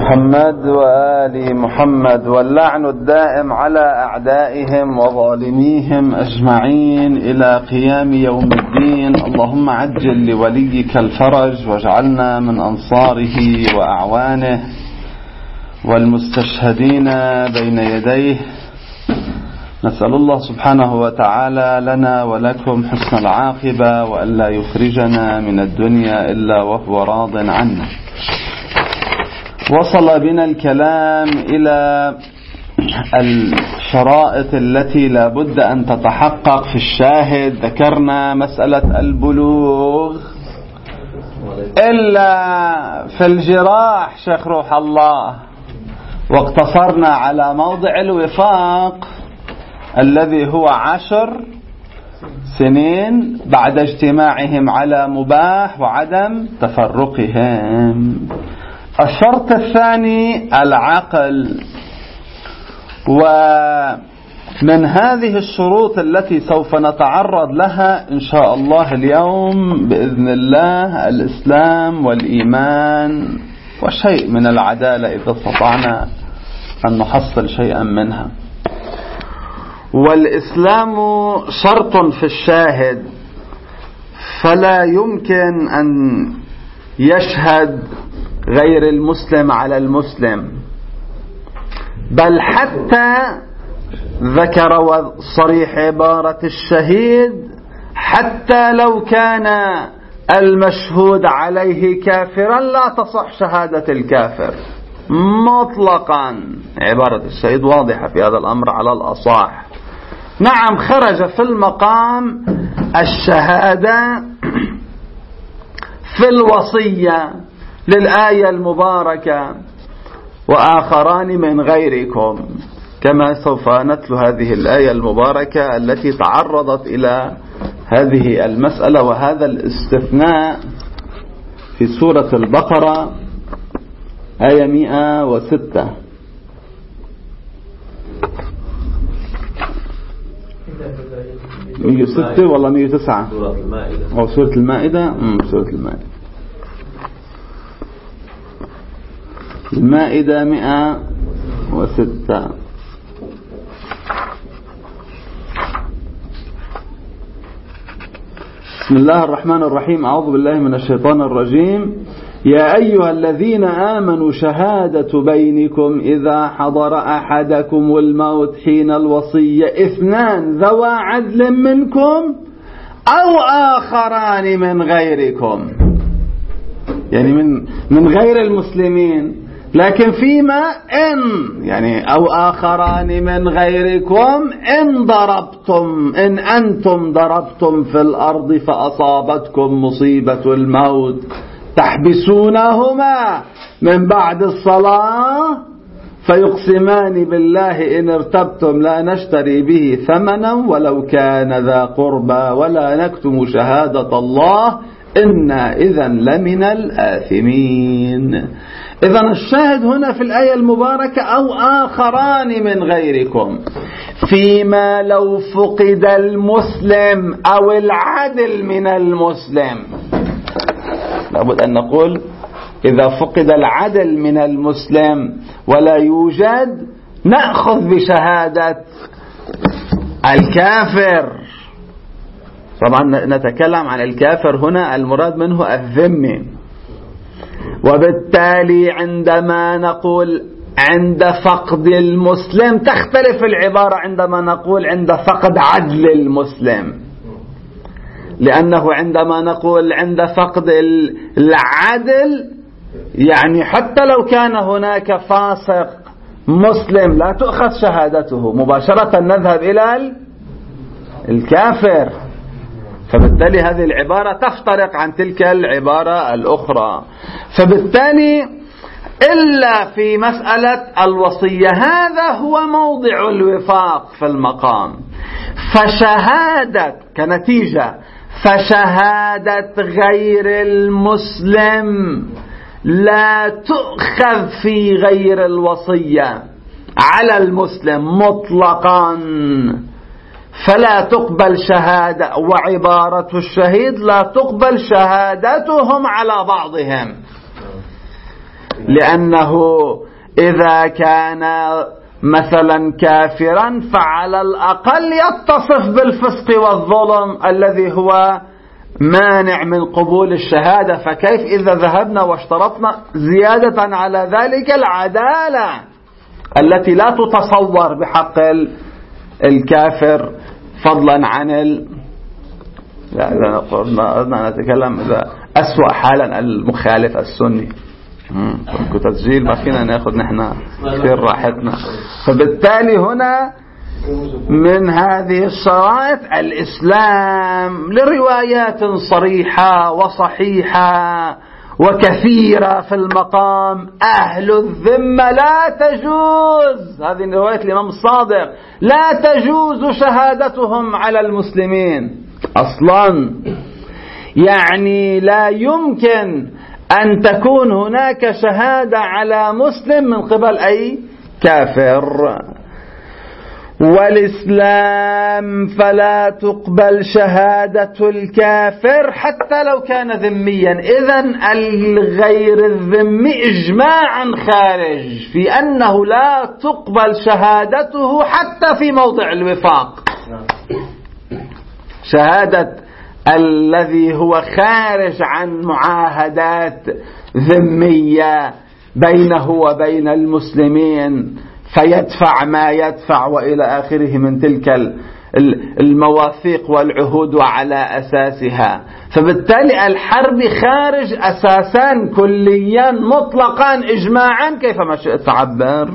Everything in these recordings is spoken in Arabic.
محمد وآل محمد، واللعن الدائم على أعدائهم وظالميهم أجمعين إلى قيام يوم الدين. اللهم عجل لوليك الفرج واجعلنا من أنصاره وأعوانه والمستشهدين بين يديه. نسأل الله سبحانه وتعالى لنا ولكم حسن العاقبة، وألا يخرجنا من الدنيا إلا وهو راض عنا. وصل بنا الكلام إلى الشرائط التي لا بد أن تتحقق في الشاهد. ذكرنا مسألة البلوغ إلا في الجراح شيخ روح الله، واقتصرنا على موضع الوفاق الذي هو 10 سنين بعد اجتماعهم على مباح وعدم تفرقهم. الشرط الثاني العقل، ومن هذه الشروط التي سوف نتعرض لها إن شاء الله اليوم بإذن الله الإسلام والإيمان وشيء من العدالة إذا استطعنا أن نحصل شيئا منها. والإسلام شرط في الشاهد، فلا يمكن أن يشهد غير المسلم على المسلم، بل حتى ذكر صريح عبارة الشهيد حتى لو كان المشهود عليه كافرا لا تصح شهادة الكافر مطلقا. عبارة الشهيد واضحة في هذا الأمر على الأصح. نعم، خرج في المقام الشهادة في الوصية للآية المباركة وآخران من غيركم، كما سوف نتلو هذه الآية المباركة التي تعرضت إلى هذه المسألة وهذا الاستثناء في سورة البقرة آية 106. يجي 6 والله 109 أو سورة المائدة. سورة المائدة 106. بسم الله الرحمن الرحيم. أعوذ بالله من الشيطان الرجيم. يا أيها الذين آمنوا شهادة بينكم إذا حضر أحدكم الموت حين الوصية 2 ذوى عدل منكم أو آخران من غيركم، يعني من غير المسلمين، لكن فيما إن يعني أو آخران من غيركم إن أنتم ضربتم في الأرض فأصابتكم مصيبة الموت تحبسونهما من بعد الصلاة فيقسمان بالله إن ارتبتم لا نشتري به ثمنا ولو كان ذا قربى ولا نكتم شهادة الله إنا إذا لمن الآثمين. إذن الشاهد هنا في الآية المباركة أو آخران من غيركم، فيما لو فقد المسلم أو العدل من المسلم. لابد أن نقول إذا فقد العدل من المسلم ولا يوجد نأخذ بشهادة الكافر. طبعا نتكلم عن الكافر هنا المراد منه الذمي، وبالتالي عندما نقول عند فقد المسلم تختلف العبارة عندما نقول عند فقد عدل المسلم، لأنه عندما نقول عند فقد العدل يعني حتى لو كان هناك فاسق مسلم لا تؤخذ شهادته، مباشرة نذهب إلى الكافر. فبالتالي هذه العبارة تفترق عن تلك العبارة الأخرى. فبالتالي إلا في مسألة الوصية هذا هو موضع الوفاق في المقام. فشهادة كنتيجة فشهادة غير المسلم لا تؤخذ في غير الوصية على المسلم مطلقا، فلا تقبل شهادة، وعبارة الشهيد لا تقبل شهادتهم على بعضهم، لأنه إذا كان مثلا كافرا فعلى الأقل يتصف بالفسق والظلم الذي هو مانع من قبول الشهادة. فكيف إذا ذهبنا واشترطنا زيادة على ذلك العدالة التي لا تتصور بحق الكافر، فضلا عن لا إذا نتكلم إذا أسوأ حالا المخالف السني. تسجيل ما فينا ناخذ نحن كثير راحتنا. فبالتالي هنا من هذه الشرائط الإسلام لروايات صريحة وصحيحة وكثيرة في المقام. أهل الذمة لا تجوز، هذه رواية الإمام الصادق، لا تجوز شهادتهم على المسلمين أصلا. يعني لا يمكن أن تكون هناك شهادة على مسلم من قبل أي كافر. والإسلام فلا تقبل شهادة الكافر حتى لو كان ذميا. إذن الغير الذمي إجماعا خارج في أنه لا تقبل شهادته حتى في موضع الوفاق. شهادة الذي هو خارج عن معاهدات ذمية بينه وبين المسلمين فيدفع ما يدفع وإلى آخره من تلك المواثيق والعهود على أساسها. فبالتالي الحرب خارج أساسا كليا مطلقا إجماعا كيفما شئت تعبر.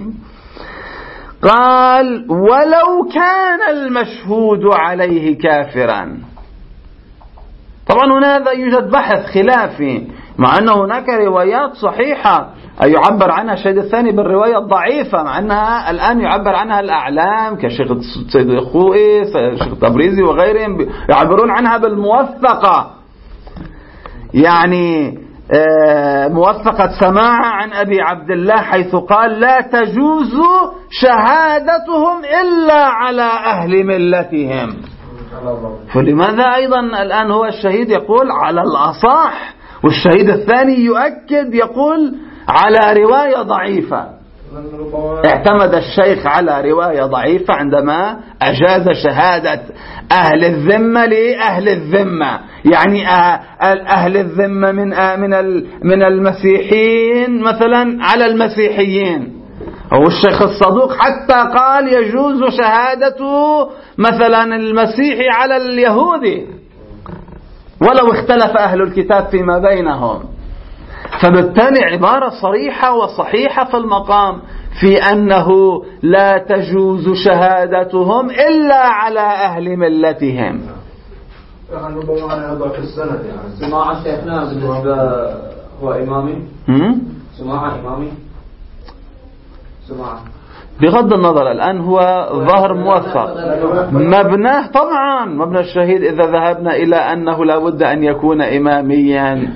قال ولو كان المشهود عليه كافرا. طبعا هنا يوجد بحث خلافي، مع أن هناك روايات صحيحة يعبر عنها الشهيد الثاني بالرواية الضعيفة، مع أنها الآن يعبر عنها الأعلام كشيخ سيد الخوئي شيخ تبريزي وغيرهم يعبرون عنها بالموثقة، يعني موثقة سماعة عن أبي عبد الله حيث قال لا تجوز شهادتهم إلا على أهل ملتهم. فلماذا أيضا الآن هو الشهيد يقول على الأصح، والشهيد الثاني يؤكد يقول على رواية ضعيفة؟ اعتمد الشيخ على رواية ضعيفة عندما أجاز شهادة أهل الذمة لأهل الذمة، يعني أهل الذمة من المسيحيين مثلا على المسيحيين. والشيخ الصدوق حتى قال يجوز شهادة مثلا المسيحي على اليهودي ولو اختلف أهل الكتاب فيما بينهم. فبالتالي عبارة صريحة وصحيحة في المقام في أنه لا تجوز شهادتهم إلا على أهل ملتهم. يعني ربما هذا في السنة يعني سماعة شيخنا بالنسبة هو إمامي سماعة إمامي سماعة بغض النظر الآن هو ظاهر موثق مبناه طبعا مبنى الشهيد إذا ذهبنا إلى أنه لا بد أن يكون إماميا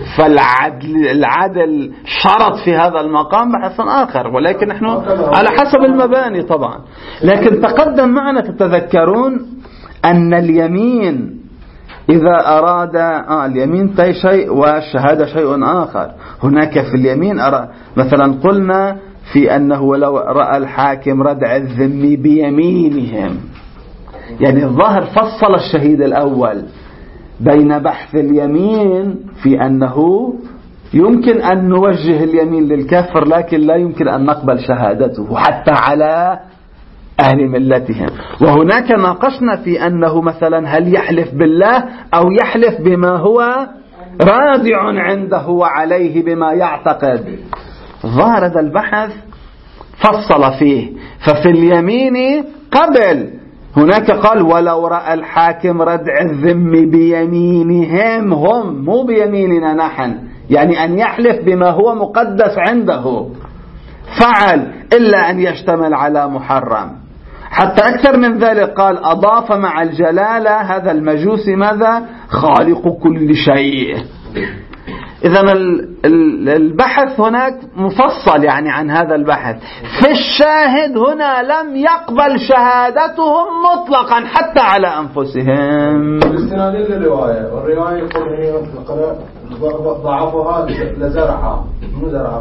فالعدل شرط في هذا المقام بحث آخر، ولكن نحن على حسب المباني طبعا. لكن تقدم معنا تتذكرون أن اليمين إذا أراد اليمين شيء والشهادة شيء آخر. هناك في اليمين مثلا قلنا في أنه لو رأى الحاكم ردع الذمي بيمينهم، يعني الظاهر فصل الشهيد الأول بين بحث اليمين في أنه يمكن أن نوجه اليمين للكافر لكن لا يمكن أن نقبل شهادته حتى على أهل ملتهم. وهناك ناقشنا في أنه مثلا هل يحلف بالله أو يحلف بما هو رادع عنده وعليه بما يعتقد. ظهر هذا البحث فصل فيه. ففي اليمين قبل هناك قال ولو رأى الحاكم ردع الذم بيمينهم هم مو بيميننا نحن، يعني أن يحلف بما هو مقدس عنده فعل إلا أن يشتمل على محرم. حتى أكثر من ذلك قال أضاف مع الجلالة هذا المجوسي ماذا؟ خالق كل شيء. إذن البحث هناك مفصل يعني عن هذا البحث. في الشاهد هنا لم يقبل شهادتهم مطلقا حتى على أنفسهم. باستناد للرواية، والرواية يقول ضعفها لزرعها مو زرعها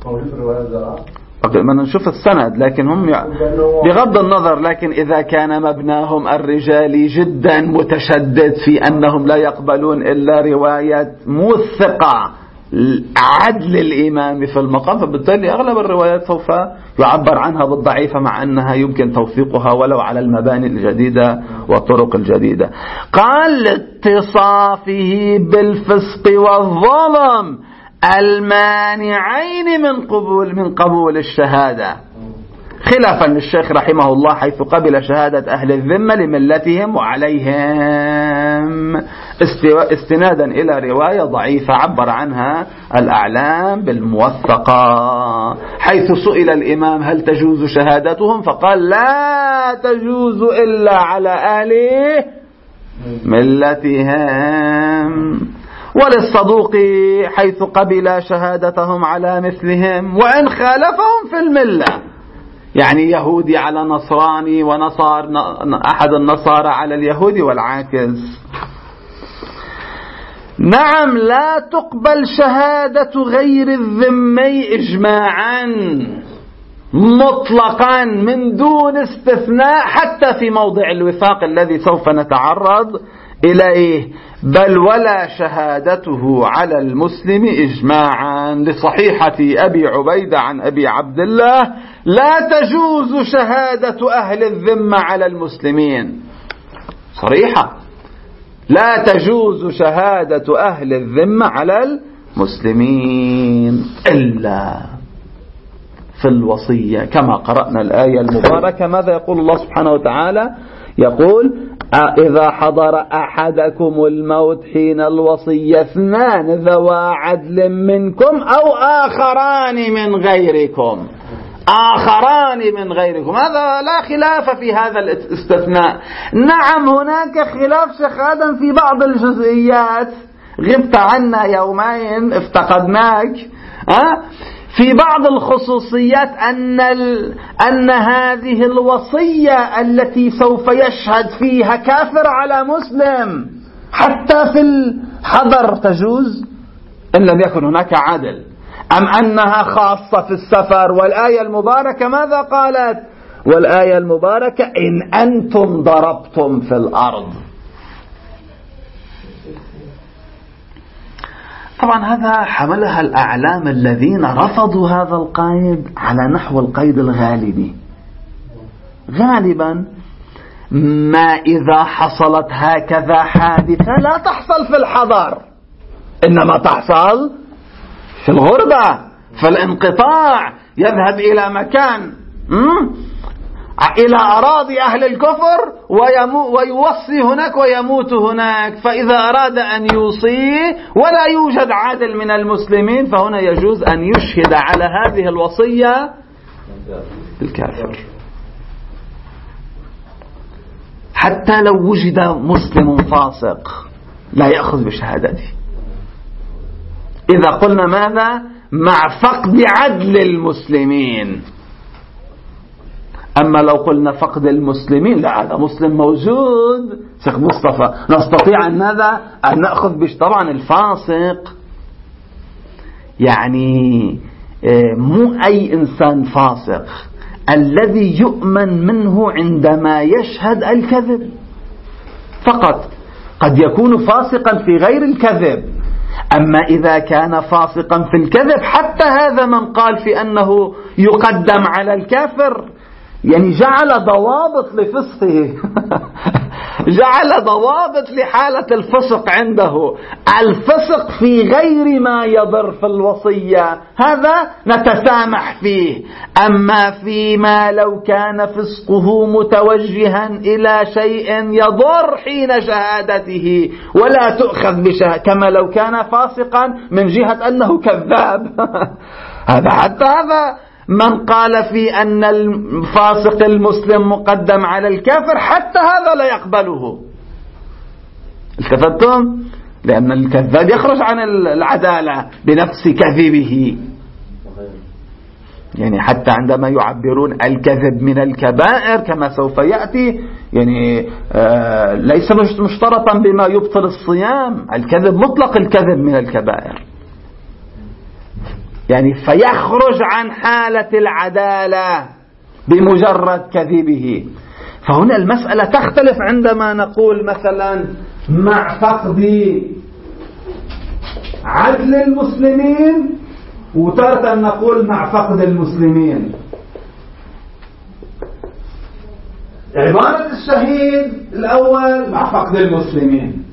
ما نشوف السند، لكن هم بغض النظر، لكن إذا كان مبناهم الرجالي جدا متشدد في أنهم لا يقبلون إلا رواية موثقة عدل الإمام في المقام، فبالتالي أغلب الروايات سوف يعبر عنها بالضعيفة، مع أنها يمكن توثيقها ولو على المباني الجديدة والطرق الجديدة. قال لاتصافه بالفسق والظلم المانعين من قبول الشهادة، خلافا للشيخ رحمه الله حيث قبل شهادة أهل الذمة لملتهم وعليهم استنادا إلى رواية ضعيفة عبر عنها الأعلام بالموثقة، حيث سئل الإمام هل تجوز شهادتهم فقال لا تجوز إلا على أهل ملتهم. وللصدوق حيث قبل شهادتهم على مثلهم وإن خالفهم في الملة، يعني يهودي على نصراني ونصار أحد النصارى على اليهودي والعاكس. نعم لا تقبل شهادة غير الذمي إجماعا مطلقا من دون استثناء حتى في موضع الوثاق الذي سوف نتعرض إليه، بل ولا شهادته على المسلم إجماعا، لصحيحة أبي عبيدة عن أبي عبد الله لا تجوز شهادة أهل الذمة على المسلمين، صريحة لا تجوز شهادة أهل الذمة على المسلمين إلا في الوصية، كما قرأنا الآية المباركة. ماذا يقول الله سبحانه وتعالى؟ يقول إذا حضر أحدكم الموت حين الوصية اثنان ذوى عدل منكم أو آخران من غيركم، آخران من غيركم، هذا لا خلاف في هذا الاستثناء. نعم هناك خلاف شيخ آدم في بعض الجزئيات، غبت عنا يومين افتقدناك، في بعض الخصوصيات أن هذه الوصية التي سوف يشهد فيها كافر على مسلم حتى في الحضر تجوز إن لم يكن هناك عدل، أم أنها خاصة في السفر؟ والآية المباركة ماذا قالت؟ والآية المباركة إن أنتم ضربتم في الأرض. طبعا هذا حملها الأعلام الذين رفضوا هذا القيد على نحو القيد الغالبي. غالبا ما إذا حصلت هكذا حادثة لا تحصل في الحضر، إنما تحصل في الغربة، في الانقطاع، يذهب إلى مكان إلى أراضي أهل الكفر ويوصي هناك ويموت هناك، فإذا أراد أن يوصي ولا يوجد عادل من المسلمين فهنا يجوز أن يشهد على هذه الوصية الكافر، حتى لو وجد مسلم فاسق لا يأخذ بشهادته. إذا قلنا ماذا؟ مع فقد عدل المسلمين. أما لو قلنا فقد المسلمين، لا هذا مسلم موجود شيخ مصطفى، نستطيع أن ماذا؟ أن نأخذ طبعا الفاسق يعني مو أي إنسان فاسق، الذي يؤمن منه عندما يشهد الكذب فقط، قد يكون فاسقا في غير الكذب. أما إذا كان فاسقا في الكذب حتى هذا من قال في أنه يقدم على الكافر، يعني جعل ضوابط لفسقه جعل ضوابط لحالة الفسق عنده، الفسق في غير ما يضر في الوصية هذا نتسامح فيه، أما فيما لو كان فسقه متوجها إلى شيء يضر حين شهادته ولا تؤخذ كما لو كان فاسقا من جهة أنه كذاب هذا حتى هذا من قال في أن الفاسق المسلم مقدم على الكافر حتى هذا لا يقبله. التفتم؟ لأن الكذاب يخرج عن العدالة بنفس كذبه، يعني حتى عندما يعبرون الكذب من الكبائر كما سوف يأتي، يعني ليس مشترطا بما يبطل الصيام، الكذب مطلق الكذب من الكبائر. يعني فيخرج عن حالة العدالة بمجرد كذبه. فهنا المسألة تختلف عندما نقول مثلا مع فقد عدل المسلمين، وتارة نقول مع فقد المسلمين. عبارة الشهيد الأول مع فقد المسلمين،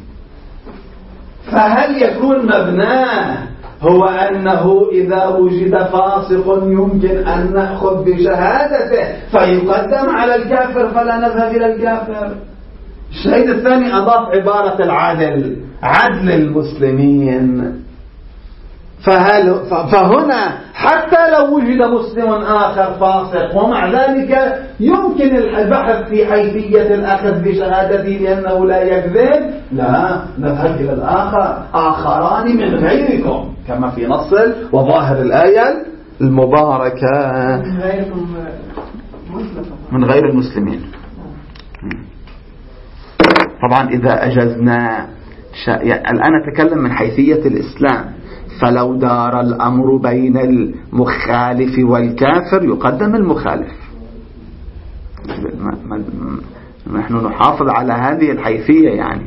فهل يكون مبناه هو أنه إذا وجد فاسق يمكن أن نأخذ بشهادته فيقدم على الكافر فلا نذهب إلى الكافر؟ الشهيد الثاني أضاف عبارة العدل، عدل المسلمين. فهنا حتى لو وجد مسلم آخر فاسق ومع ذلك يمكن البحث في حيثية الأخذ بشهادته لأنه لا يكذب، لا، نذهب إلى الآخر، آخران من غيركم كما في نص وظاهر الآية المباركة، من غير المسلمين. طبعا إذا أجزنا الآن أتكلم من حيثية الإسلام، فلو دار الأمر بين المخالف والكافر يقدم المخالف. نحن نحافظ على هذه الحيثية يعني.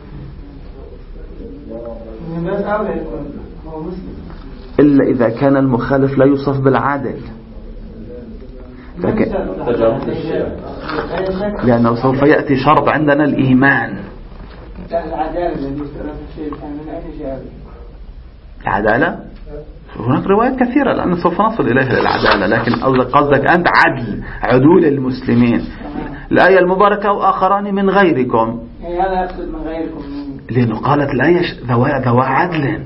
إلا إذا كان المخالف لا يوصف بالعدل، لأنه سوف يأتي شرط عندنا الإيمان. العدالة هناك روايات كثيرة لأن سوف نصل إليها العدالة، لكن قصدك أنت عدول المسلمين. الآية المباركة وآخران من غيركم، هذا يقصد من غيركم لأنه قالت الآية ذوى عدل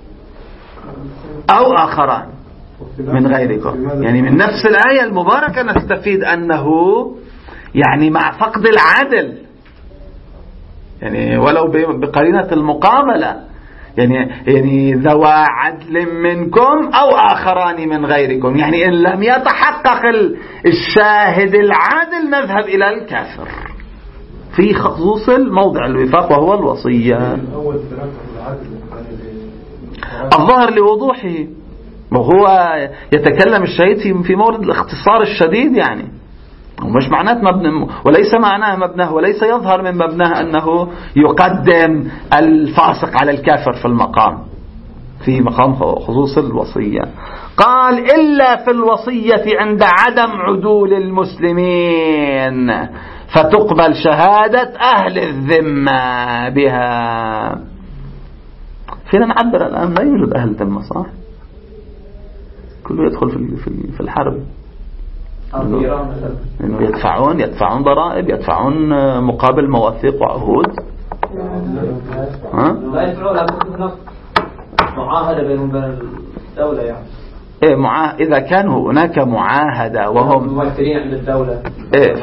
أو آخران من غيركم، يعني من نفس الآية المباركة نستفيد أنه يعني مع فقد العدل، يعني ولو بقرينة المقابلة، يعني ذوى عدل منكم أو آخران من غيركم، يعني إن لم يتحقق الشاهد العادل نذهب إلى الكافر في خصوص الموضع الوفاق وهو الوصية. الظاهر لوضوحه، وهو يتكلم الشهيد في مورد الاختصار الشديد، يعني ومش معناه مبنى، وليس معناه مبناه، وليس يظهر من مبناه أنه يقدم الفاسق على الكافر في المقام، في مقام خصوص الوصية. قال إلا في الوصية عند عدم عدول المسلمين فتقبل شهادة أهل الذمة بها. فينا نعبر الآن لا يوجد أهل ذمة، صح؟ كله يدخل في الحرب، إنه يدفعون ضرائب، يدفعون مقابل مواثيق وعهود. لا يدفعون، لكن معاهدة بينهم وبين الدولة يعني. إيه إذا كان هناك معاهدة وهم ممثلين عند الدولة. إيه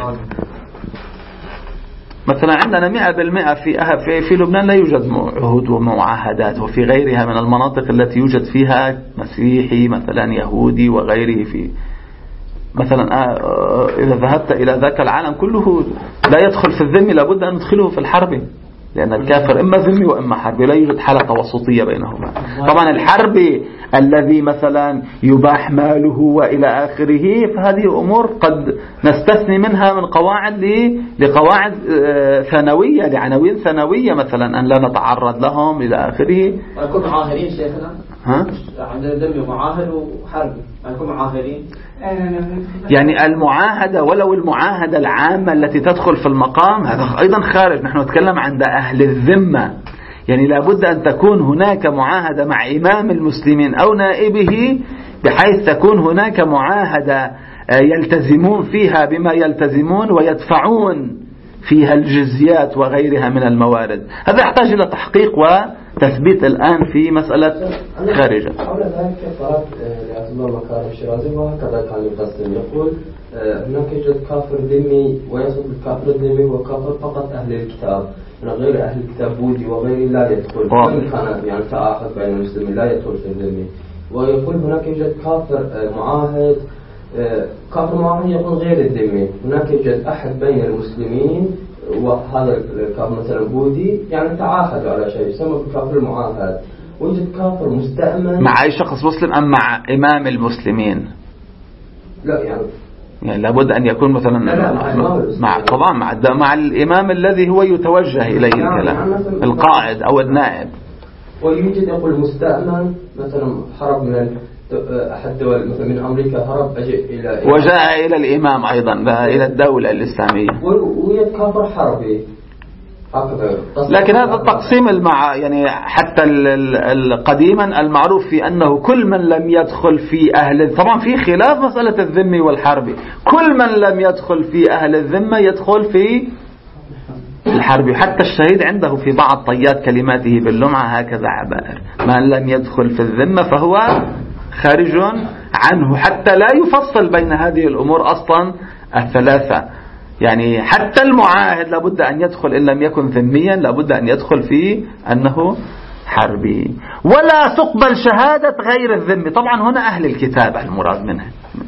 مثلا عندنا 100% في لبنان لا يوجد عهود ومعاهدات، وفي غيرها من المناطق التي يوجد فيها مسيحي مثلا يهودي وغيره، في مثلا إذا ذهبت إلى ذاك العالم كله لا يدخل في الذمي، لابد أن ندخله في الحرب، لأن الكافر إما ذمي وإما حربي، لا يوجد حالة توسطية بينهما. طبعا الحربي الذي مثلا يباح ماله وإلى آخره، فهذه أمور قد نستثني منها من قواعد لقواعد ثانوية، لعناوين ثانوية مثلا، أن لا نتعرض لهم إلى آخره. ويكون معاهدين شيخنا، عندنا ذمي ومعاهد وحربي، يكون معاهدين، يعني المعاهدة ولو المعاهدة العامة التي تدخل في المقام هذا أيضا خارج. نحن نتكلم عند أهل الذمة، يعني لابد أن تكون هناك معاهدة مع إمام المسلمين أو نائبه، بحيث تكون هناك معاهدة يلتزمون فيها بما يلتزمون ويدفعون فيها الجزيات وغيرها من الموارد. هذا يحتاج إلى تحقيق وتثبيت الآن في مسألة خارجة. حول ذلك قرأت لأطباء مكارم الشيرازي وهكذا كان يقسم، يقول هناك يوجد كافر ذمي، ويصف الكافر الذمي هو كافر فقط أهل الكتاب، من غير أهل الكتاب بودي وغيره لا يدخل، وإن كان يعني تعاقد بين المسلمين لا يدخل في الذمي. ويقول هناك يوجد كافر معاهد، كافر معاهد يكون غير الذمي، هناك يوجد أحد بين المسلمين وهذا الكافر مثلا بودي، يعني تعاقدوا على شيء يسمى بالكافر المعاهد. ويوجد كافر مستأمن مع أي شخص مسلم أم مع إمام المسلمين؟ لا يعني لابد أن يكون مثلا طبعا مع الإمام الذي هو يتوجه إليه الكلام، القائد أو النائب. ويوجد يقول مستأمن مثلا هرب من أحد دول مثلا من أمريكا، هرب وجاء إلى الإمام أيضا إلى الدولة الإسلامية، ويوجد كافر حربي. لكن هذا التقسيم يعني حتى قديما المعروف في أنه كل من لم يدخل في أهل، طبعا في خلاف مسألة الذمي والحربي، كل من لم يدخل في أهل الذمة يدخل في الحربي. حتى الشهيد عنده في بعض طيات كلماته باللمعة هكذا عبائر: من لم يدخل في الذمة فهو خارج عنه، حتى لا يفصل بين هذه الأمور أصلا الثلاثة. يعني حتى المعاهد لابد أن يدخل إن لم يكن ذميا، لابد أن يدخل في أنه حربي. ولا تقبل شهادة غير الذمي، طبعا هنا أهل الكتاب المراد منها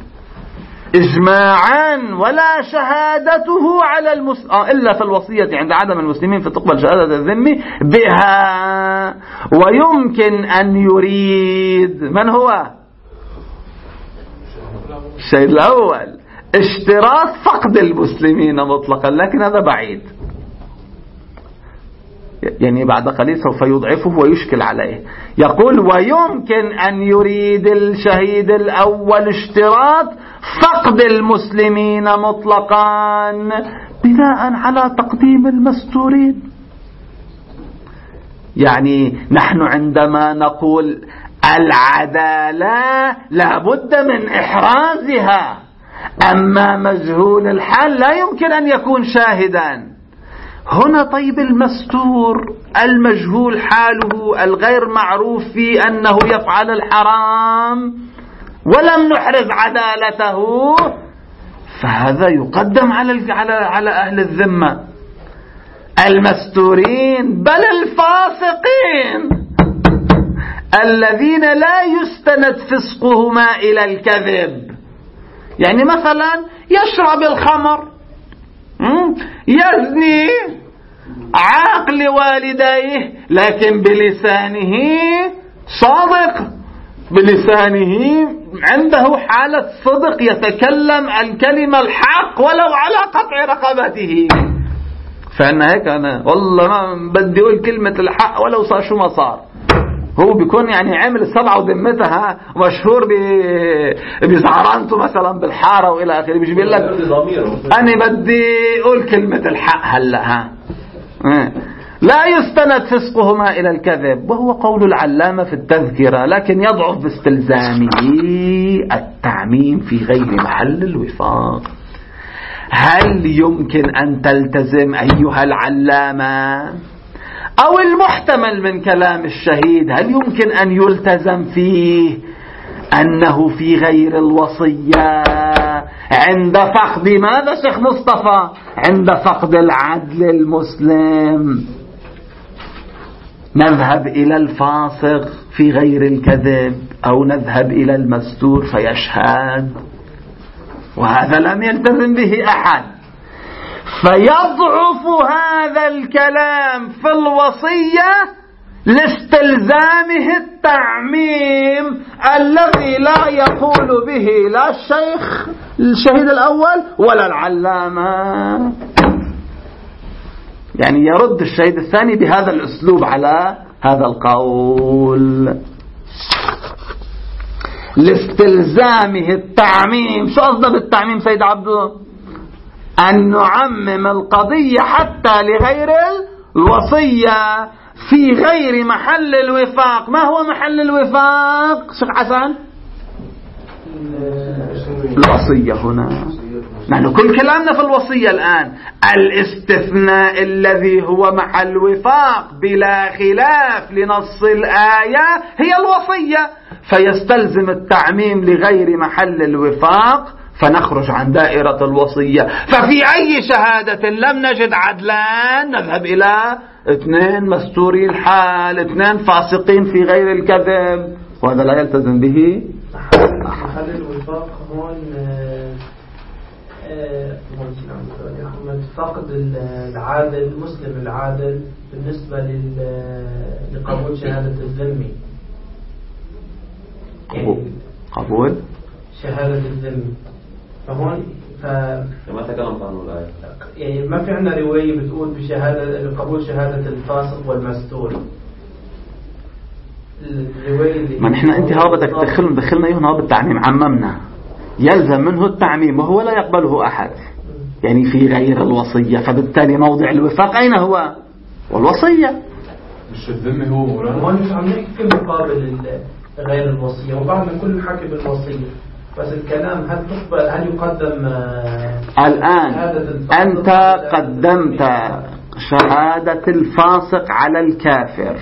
إجماعا، ولا شهادته على إلا في الوصية عند عدم المسلمين فتقبل شهادة الذمي بها. ويمكن أن يريد من هو الشيء الأول اشتراط فقد المسلمين مطلقا، لكن هذا بعيد، يعني بعد قليل سوف يضعفه ويشكل عليه. يقول ويمكن أن يريد الشهيد الأول اشتراط فقد المسلمين مطلقا بناء على تقديم المستورين. يعني نحن عندما نقول العدالة لابد من إحرازها، أما مجهول الحال لا يمكن أن يكون شاهدا. هنا طيب المستور المجهول حاله الغير معروف في أنه يفعل الحرام ولم نحرز عدالته، فهذا يقدم على أهل الذمة المستورين، بل الفاسقين الذين لا يستند فسقهما إلى الكذب. يعني مثلا يشرب الخمر، يزني، عاق لوالديه، لكن بلسانه صادق، بلسانه عنده حالة صدق، يتكلم الكلمة الحق ولو على قطع رقبته. فإن هيك أنا والله ما بدي أقول كلمة الحق ولو صار شو ما صار. هو بيكون يعني عامل السبعة وذمتها مشهور بزعرانته مثلا بالحارة وإلى آخره، مش بيقول لك أنا بدي أقول كلمة الحق هلأ لا يستند فسقهما إلى الكذب، وهو قول العلامة في التذكرة، لكن يضعف باستلزامه التعميم في غير محل الوفاق. هل يمكن أن تلتزم أيها العلامة أو المحتمل من كلام الشهيد، هل يمكن أن يلتزم فيه أنه في غير الوصية عند فقد ماذا شيخ مصطفى؟ عند فقد العدل المسلم نذهب إلى الفاسق في غير الكذب، أو نذهب إلى المستور فيشهد، وهذا لم يلتزم به أحد. فيضعف هذا الكلام في الوصية لاستلزامه التعميم الذي لا يقول به لا الشهيد الأول ولا العلامة. يعني يرد الشهيد الثاني بهذا الأسلوب على هذا القول لاستلزامه التعميم. شو قصده بالتعميم سيد عبدو؟ أن نعمم القضية حتى لغير الوصية في غير محل الوفاق. ما هو محل الوفاق شيخ حسن؟ الوصية. هنا نحن كل كلامنا في الوصية الآن. الاستثناء الذي هو محل الوفاق بلا خلاف لنص الآية هي الوصية، فيستلزم التعميم لغير محل الوفاق، فنخرج عن دائرة الوصية. ففي أي شهادة لم نجد عدلان نذهب إلى 2 مستوري الحال، 2 فاسقين في غير الكذب، وهذا لا يلتزم به. محل الوفاق هون فقد العادل المسلم العادل بالنسبة لقبول شهادة الذمي، يعني قبول شهادة الذمي. فهون ما تكلمت عنه الآية، يعني ما في عندنا رواية بتقول بقبول شهادة الفاسق والمستور. ما نحن انت ها بدك دخلنا ايوه بالتعميم، عممنا يلزم منه التعميم وهو لا يقبله احد، يعني في غير الوصية، فبالتالي موضع الوفاق اين هو؟ والوصية. مش الذمي هو مولانا، ما مش عم نحكي في مقابل غير الوصية، وبعد ما كل حكي بالوصية، بس الكلام هل يقدم الآن أنت قدمت شهادة الفاسق على الكافر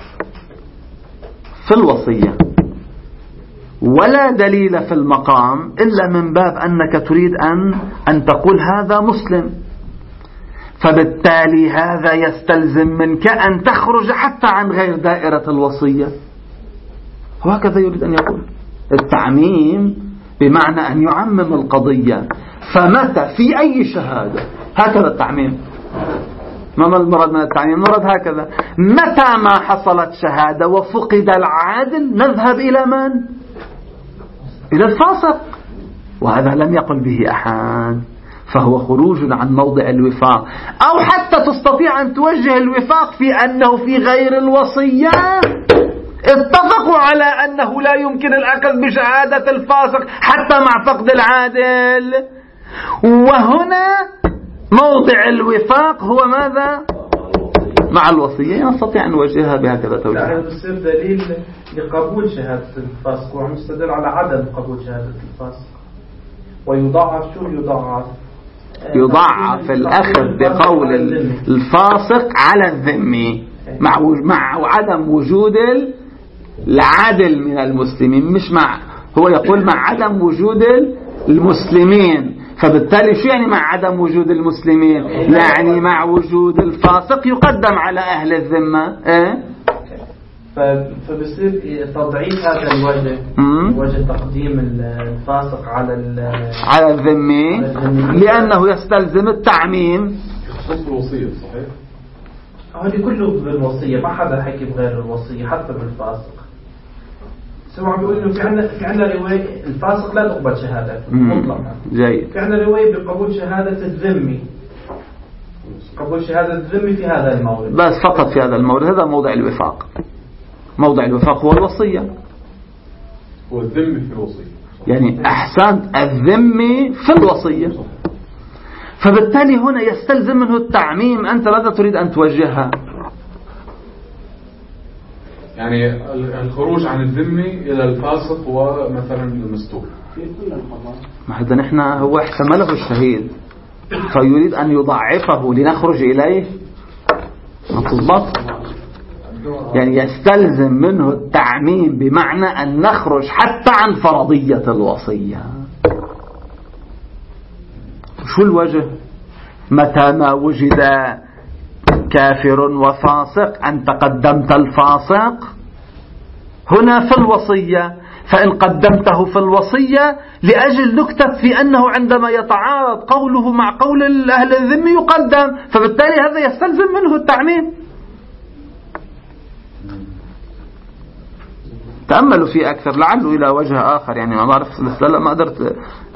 في الوصية، ولا دليل في المقام إلا من باب أنك تريد أن تقول هذا مسلم، فبالتالي هذا يستلزم منك أن تخرج حتى عن غير دائرة الوصية. وهكذا يريد أن يقول التعميم بمعنى أن يعمم القضية. فمتى في أي شهادة، هكذا التعميم، ما المراد من التعميم؟ المراد هكذا، متى ما حصلت شهادة وفقد العادل نذهب إلى من؟ إلى الفاسق، وهذا لم يقل به أحد، فهو خروج عن موضع الوفاق. أو حتى تستطيع أن توجه الوفاق في أنه في غير الوصية اتفقوا على أنه لا يمكن الأخذ بشهادة الفاسق حتى مع فقد العادل، وهنا موضع الوفاق هو ماذا؟ مع الوصية. نستطيع أن نوجهها بهكذا توجيه. هذا بصير دليل لقبول شهادة الفاسق، وعم يستدل على عدم قبول شهادة الفاسق. ويضاعف شو يضاعف الأخذ بقول الفاسق على الذمي مع عدم وجود العدل من المسلمين، مش مع، هو يقول مع عدم وجود المسلمين. فبالتالي شو يعني مع عدم وجود المسلمين؟ يعني مع وجود الفاسق يقدم على أهل الذمة. فبصير تضعيف هذا الوجه، وجه تقديم الفاسق على الذمي، لأنه يستلزم التعميم. خصوص الوصية صحيح؟ هذه كله بالوصية، ما حدا حكي بغير الوصية حتى بالفاسق. سمعوا بيقول إنه في عندنا رواية الفاسق لا تقبل شهادته مطلقا. جيد. في عندنا رواية بقبول شهادة الذمي، قبول شهادة الذمي في هذا المورد، بس فقط في هذا المورد. هذا موضع الوفاق. موضع الوفاق هو الوصية، هو الذمي في الوصية، يعني أحسنت، الذمي في الوصية. فبالتالي هنا يستلزم منه التعميم. أنت ماذا تريد أن توجهها؟ يعني الخروج عن الذمي إلى الفاسق ومثلا المستور في كل القضاء. ما هذا نحن هو احتمله الشهيد فيريد أن يضعفه لنخرج إليه، ما تضبط. يعني يستلزم منه التعميم بمعنى أن نخرج حتى عن فرضية الوصية. شو الوجه؟ متى ما وجد كافر وفاسق أنت قدمت الفاسق هنا في الوصية، فإن قدمته في الوصية لأجل نكتب في أنه عندما يتعارض قوله مع قول أهل الذم يقدم، فبالتالي هذا يستلزم منه التعميم. تأملوا فيه أكثر لعله إلى وجه آخر، يعني ما بعرف لا ما قدرت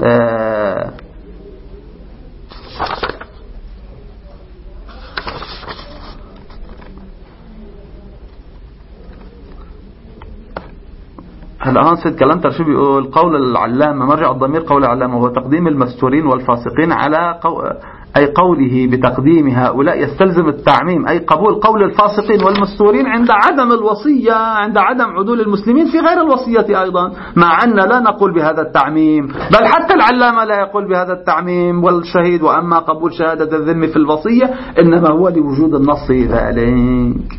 هلا هون سيد كلامتر شو بيقول؟ قول العلامة مرجع الضمير قول العلامة هو تقديم المستورين والفاسقين على أي قوله بتقديم هؤلاء يستلزم التعميم، أي قبول قول الفاسقين والمستورين عند عدم الوصية، عند عدم عدول المسلمين في غير الوصية أيضا، مع أن لا نقول بهذا التعميم، بل حتى العلامة لا يقول بهذا التعميم والشهيد. وأما قبول شهادة الذم في الوصية إنما هو لوجود النص ذلك.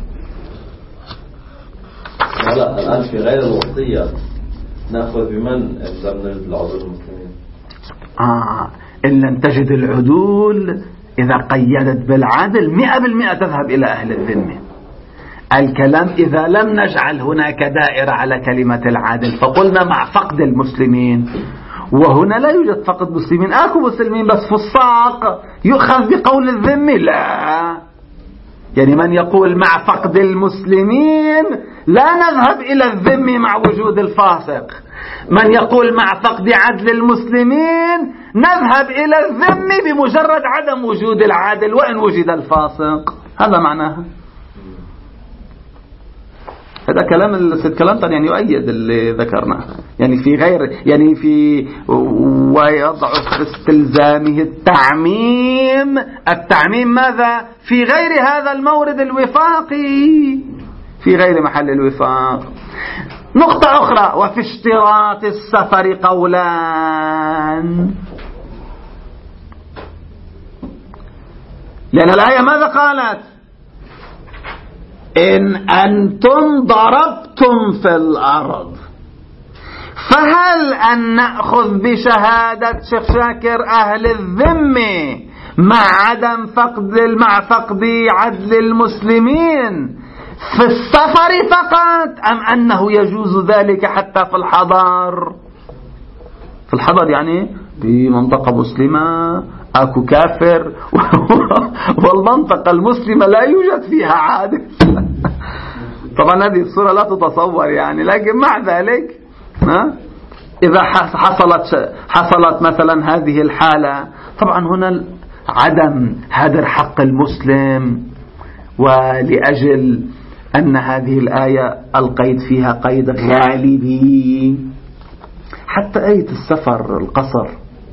لا الآن في غير الوصية نأخذ بمن لم نجد العدول المسلمين. إن لم تجد العدول إذا قيدت بالعدل 100% تذهب إلى أهل الذمة. الكلام إذا لم نجعل هناك دائرة على كلمة العدل، فقلنا مع فقد المسلمين وهنا لا يوجد فقط مسلمين، اكو مسلمين بس فساق يؤخذ بقول الذمي؟ لا. يعني من يقول مع فقد المسلمين لا نذهب إلى الذم مع وجود الفاسق، من يقول مع فقد عدل المسلمين نذهب إلى الذم بمجرد عدم وجود العادل وإن وجد الفاسق. هذا معناها. هذا كلام السيد كلامتر يعني يؤيد اللي ذكرناه، يعني في غير يعني في ويضع في استلزامه التعميم. التعميم ماذا؟ في غير هذا المورد الوفاقي، في غير محل الوفاق. نقطة أخرى، وفي اشتراط السفر قولان، لأن الآية ماذا قالت؟ إن أنتم ضربتم في الأرض. فهل أن نأخذ بشهادة شيخ شاكر أهل الذمة مع فقد عدل المسلمين في السفر فقط، أم أنه يجوز ذلك حتى في الحضر؟ في الحضر يعني بمنطقة مسلمة أكو كافر والمنطقة المسلمة لا يوجد فيها عادل. طبعا هذه الصورة لا تتصور يعني، لكن مع ذلك إذا حصلت مثلا هذه الحالة، طبعا هنا عدم هدر حق المسلم، ولأجل أن هذه الآية القيد فيها قيد غالبي. حتى آية السفر القصر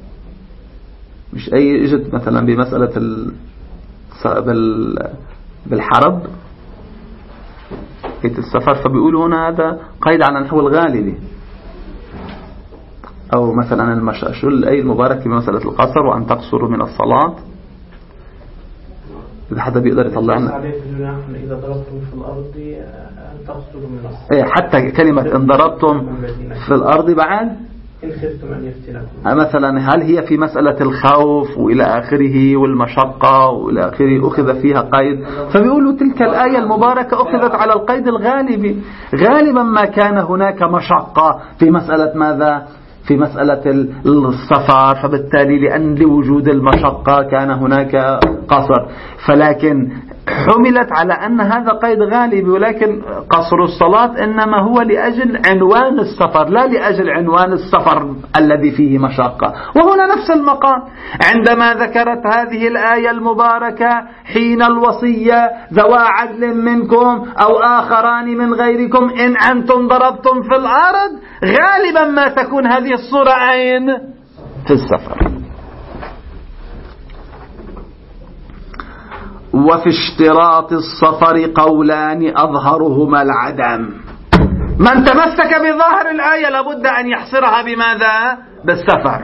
مش أي اجت مثلا بمسألة بالحرب آية السفر، فبيقولوا هنا هذا قيد على نحو الغالبي. أو مثلا شو الآية المباركة بمسألة القصر وأن تقصروا من الصلاة. إذا حدا بيقدر يطلع لنا إذا ضربتم في الأرض أن تقصروا من الصلاة، حتى كلمة إن ضربتم في الأرض بعد إن خفتم أن يفتنكم، مثلا هل هي في مسألة الخوف وإلى آخره والمشقة وإلى آخره أخذ فيها قيد؟ فبيقولوا تلك الآية المباركة أخذت على القيد الغالبي. غالبا ما كان هناك مشقة في مسألة ماذا؟ في مسألة السفر، فبالتالي لأن لوجود المشقة كان هناك قصر، فلكن حملت على أن هذا قيد غالبي. ولكن قصر الصلاة إنما هو لأجل عنوان السفر، لا لأجل عنوان السفر الذي فيه مشقة. وهنا نفس المقام عندما ذكرت هذه الآية المباركة حين الوصية ذوى عدل منكم أو آخران من غيركم إن أنتم ضربتم في الأرض، غالبا ما تكون هذه الصورة أين؟ في السفر. وفي اشتراط السفر قولان أظهرهما العدم. من تمسك بظاهر الآية لابد أن يحصرها بماذا؟ بالسفر.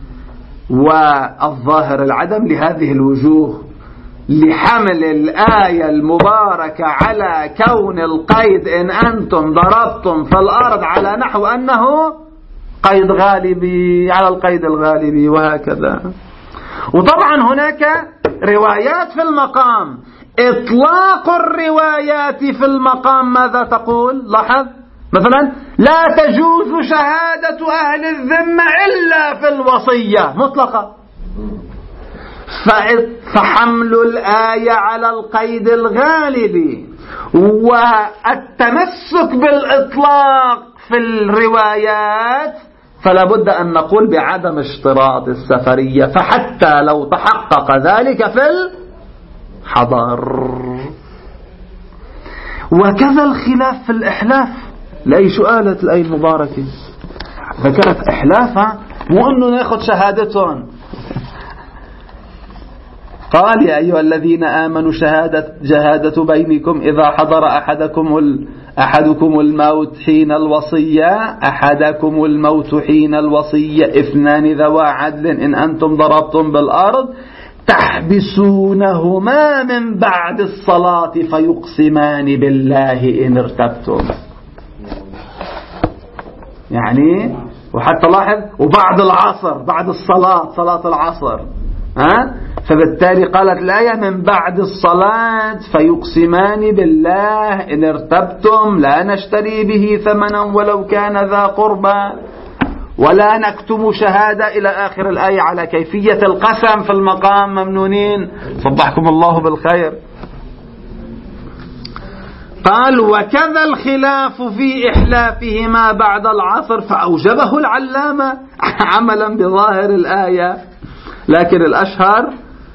والظاهر العدم لهذه الوجوه، لحمل الآية المباركة على كون القيد إن أنتم ضربتم في الأرض على نحو أنه قيد غالبي على القيد الغالبي وهكذا. وطبعا هناك روايات في المقام، إطلاق الروايات في المقام ماذا تقول؟ لاحظ مثلا لا تجوز شهادة أهل الذمة إلا في الوصية مطلقة. فحمل الآية على القيد الغالبي والتمسك بالإطلاق في الروايات، فلا بد أن نقول بعدم اشتراط السفرية، فحتى لو تحقق ذلك في الحضر. وكذا الخلاف في الإحلاف. لأي شو قالت الآية المباركة؟ ذكرت إحلافها وأنه ناخذ شهادتهم. قال يا أيها الذين آمنوا شهادة بينكم إذا حضر أحدكم الموت حين الوصية اثنان ذوى عدل إن أنتم ضربتم بالأرض تحبسونهما من بعد الصلاة فيقسمان بالله إن ارتبتم. يعني وحتى لاحظ وبعد العصر، بعد الصلاة، صلاة العصر، فبالتالي قالت الآية من بعد الصلاة فيقسمان بالله إن ارتبتم لا نشتري به ثمنا ولو كان ذا قربى. ولا نكتم شهادة إلى آخر الآية على كيفية القسم في المقام ممنونين. صبحكم الله بالخير. قال وكذا الخلاف في إحلافهما بعد العصر فأوجبه العلامة عملا بظاهر الآية، لكن الأشهر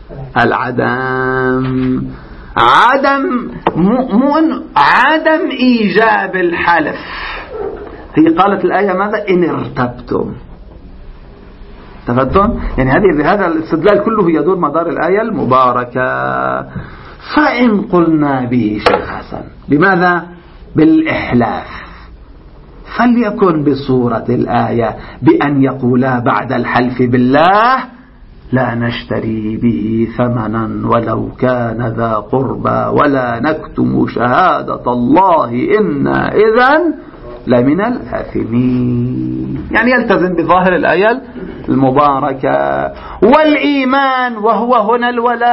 عدم إيجاب الحلف. هي قالت الآية ماذا؟ إن ارتبتم. تفهمتم؟ يعني هذا الاستدلال كله يدور مدار الآية المباركة. فإن قلنا به شيخ حسن بماذا؟ بالإحلاف، فليكن بصورة الآية بأن يقولا بعد الحلف بالله لا نشتري به ثمنا ولو كان ذا قربى ولا نكتم شهادة الله إنا إذن لمن الآثمين. يعني يلتزم بظاهر الآية المباركة. والإيمان وهو هنا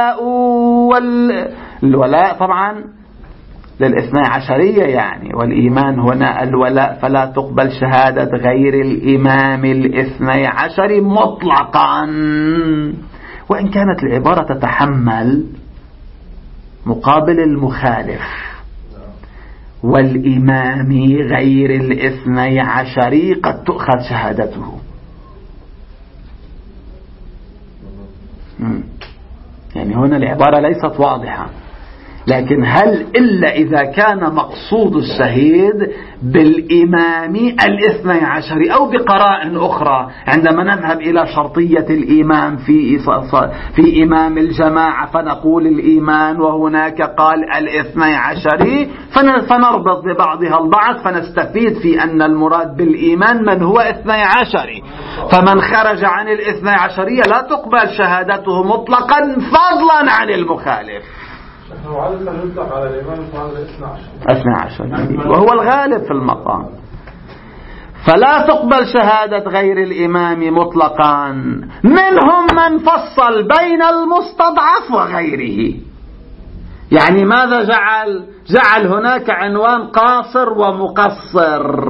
الولاء طبعا للإثنى عشرية يعني، والإيمان هنا الولاء، فلا تقبل شهادة غير الإمام الاثني عشر مطلقا، وإن كانت العبارة تتحمل مقابل المخالف. والإمام غير الاثني عشر قد تؤخذ شهادته. يعني هنا العبارة ليست واضحة، لكن هل إلا إذا كان مقصود الشهيد بالإمام الاثني عشر أو بقرائن أخرى، عندما نذهب إلى شرطية الإمام في إمام الجماعة فنقول الإيمان وهناك قال الاثني عشر، فنربط ببعضها البعض فنستفيد في أن المراد بالإيمان من هو اثني عشر، فمن خرج عن الاثني عشرية لا تقبل شهادته مطلقا فضلا عن المخالف. وعادة يطلق على الإمام اثنى عشر وهو الغالب في المقام، فلا تقبل شهادة غير الإمام مطلقا. منهم من فصل بين المستضعف وغيره. يعني ماذا جعل هناك عنوان قاصر ومقصر.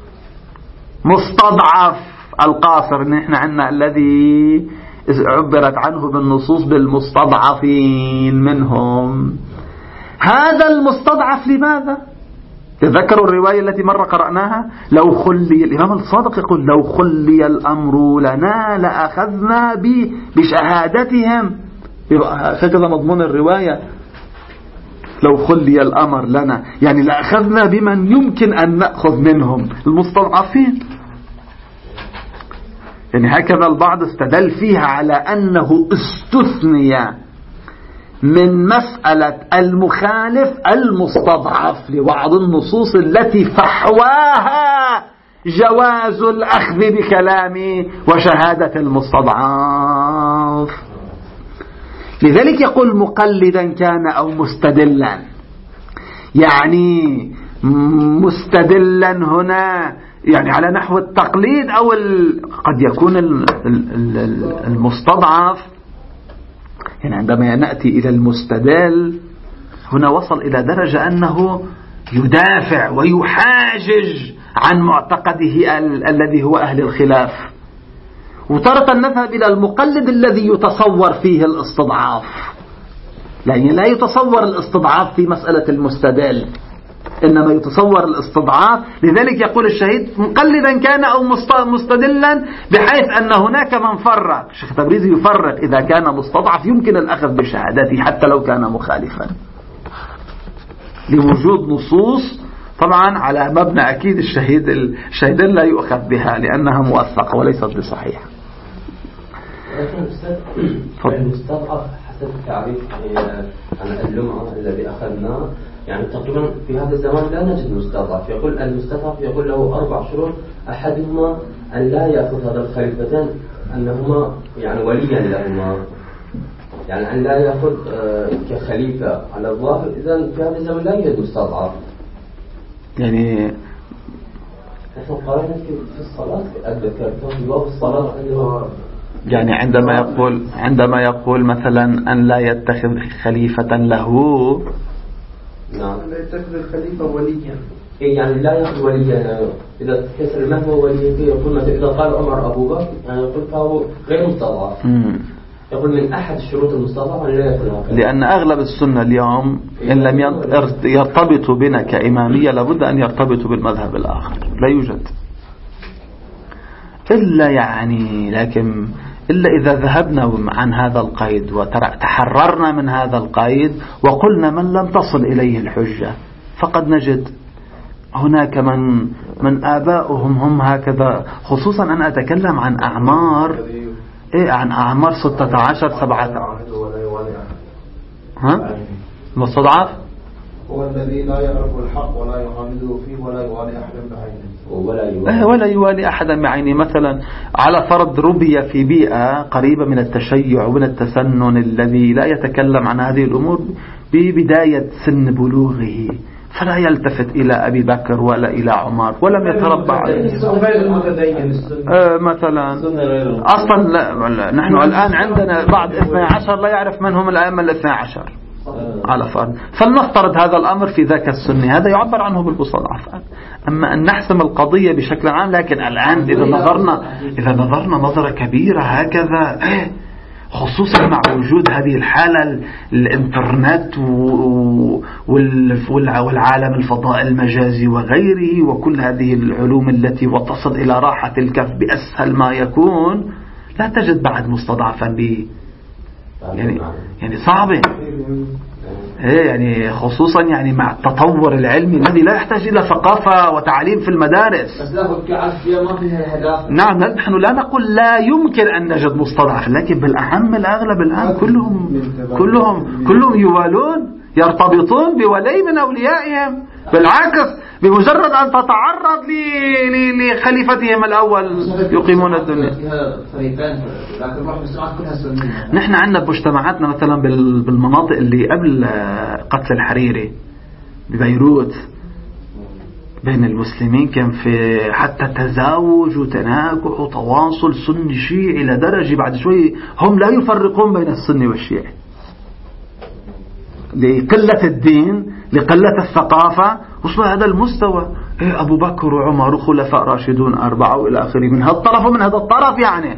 مستضعف القاصر نحن عندنا الذي عبرت عنه بالنصوص بالمستضعفين منهم. هذا المستضعف لماذا؟ تذكروا الرواية التي مرة قرأناها، لو خلي الإمام الصادق يقول لو خلي الأمر لنا لأخذنا بشهادتهم. هكذا مضمون الرواية، لو خلي الأمر لنا يعني لأخذنا بمن يمكن أن نأخذ منهم المستضعفين. يعني هكذا البعض استدل فيها على أنه استثني من مسألة المخالف المستضعف لبعض النصوص التي فحواها جواز الأخذ بكلام وشهادة المستضعف. لذلك يقول مقلدا كان أو مستدلا. يعني مستدلا هنا يعني على نحو التقليد، أو قد يكون المستضعف. يعني عندما نأتي إلى المستدل هنا وصل إلى درجة أنه يدافع ويحاجج عن معتقده الذي هو أهل الخلاف. وتارة نذهب إلى المقلد الذي يتصور فيه الاستضعاف، يعني لا يتصور الاستضعاف في مسألة المستدل، إنما يتصور الاستضعاف. لذلك يقول الشهيد مقلدا كان أو مستدلا، بحيث أن هناك من فرق. الشيخ تبريزي يفرق إذا كان مستضعف يمكن الأخذ بشهادته حتى لو كان مخالفا، لوجود نصوص طبعا على مبنى أكيد الشهيدين لا يؤخذ بها لأنها موثقة وليست بصحيحة. المستضعف حسب التعريف عن اللمعة الذي أخذناه، يعني تقريبا في هذا الزمان لا نجد مستضعف. يقول المستضعف يقول له 4 شروط، أحدهما أن لا يأخذ هذا الخليفتان أنهما يعني وليا لهما، يعني أن لا يأخذ كخليفة على الظاهر. إذن في هذا الزمان لا يوجد مستضعف. يعني نحن قرأنا في الصلاة أتذكر في باب الصلاة أنه يعني عندما يقول مثلا أن لا يتخذ خليفة له، نعم، لا يتخذ الخليفة وليا. يعني لا يأخذ وليا. إذا كسر من هو ولي يقول مثلا إذا قال عمر أبو بكر يعني يقول فهو غير مستضعف. يقول من أحد الشروط المستضعفة أن لا يكون هكذا. لأن أغلب السنة اليوم إن لم يرتبطوا بنا كإمامية لابد أن يرتبطوا بالمذهب الآخر. لا يوجد إلا يعني لكن إلا إذا ذهبنا عن هذا القيد وتحررنا من هذا القيد وقلنا من لم تصل إليه الحجة، فقد نجد هناك من آباؤهم هم هكذا. خصوصا أنا أتكلم عن أعمار عن أعمار 16 17. ها مستضعف هو الذي لا يعرف الحق ولا يعامله فيه ولا يوالي أحدا بعينه ولا يوالي أحدا بعينه. مثلا على فرض ربي في بيئة قريبة من التشيع ومن التسنن الذي لا يتكلم عن هذه الأمور ببداية سن بلوغه، فلا يلتفت إلى أبي بكر ولا إلى عمر ولم يتربى عليه. مثلا أصلا لا نحن الآن عندنا بعض 12 لا يعرف من هم الأئمة 12 على فرض، فلنفترض هذا الأمر في ذاك السن، هذا يعبر عنه بالمستضعف. أما أن نحسم القضية بشكل عام، لكن الآن إذا نظرنا نظرة كبيرة هكذا خصوصا مع وجود هذه الحالة الانترنت والعالم الفضاء المجازي وغيره وكل هذه العلوم التي وتصل إلى راحة الكف بأسهل ما يكون، لا تجد بعد مستضعفا به يعني صعبة. يعني خصوصا يعني مع التطور العلمي الذي لا يحتاج إلى ثقافة وتعليم في المدارس. نعم نحن لا نقول لا يمكن أن نجد مستضعف، لكن بالأهم الأغلب الآن كلهم يوالون يرتبطون بولي من أوليائهم. بالعكس بمجرد أن تتعرض لخليفتهم الأول يقيمون الدنيا. نحن عندنا بمجتمعاتنا مثلا بالمناطق اللي قبل قتل الحريري ببيروت بين المسلمين كان في حتى تزاوج وتناكح وتواصل سني شيعي لدرجة بعد شوي هم لا يفرقون بين السني والشيعي لقلة الدين لقلة الثقافة. وصل هذا المستوى أبو بكر وعمر خلفاء راشدون 4 وإلى آخره من هذا الطرف ومن هذا الطرف يعني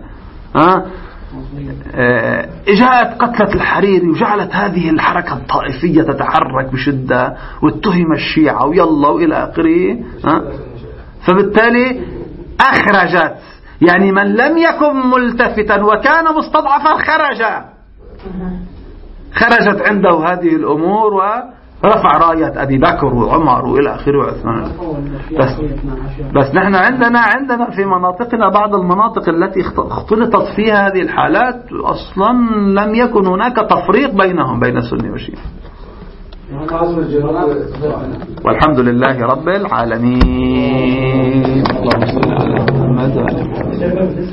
جاءت قتلة الحريري وجعلت هذه الحركة الطائفية تتحرك بشدة واتهم الشيعة ويلا وإلى آخره. فبالتالي أخرجت يعني من لم يكن ملتفتا وكان مستضعفا خرجت عنده هذه الأمور ورفع راية أبي بكر وعمر وإلى آخره وعثمان. بس نحن عندنا في مناطقنا بعض المناطق التي اختلطت فيها هذه الحالات أصلا لم يكن هناك تفريق بينهم بين السني والشيعي. والحمد لله رب العالمين. اللهم صل على محمد.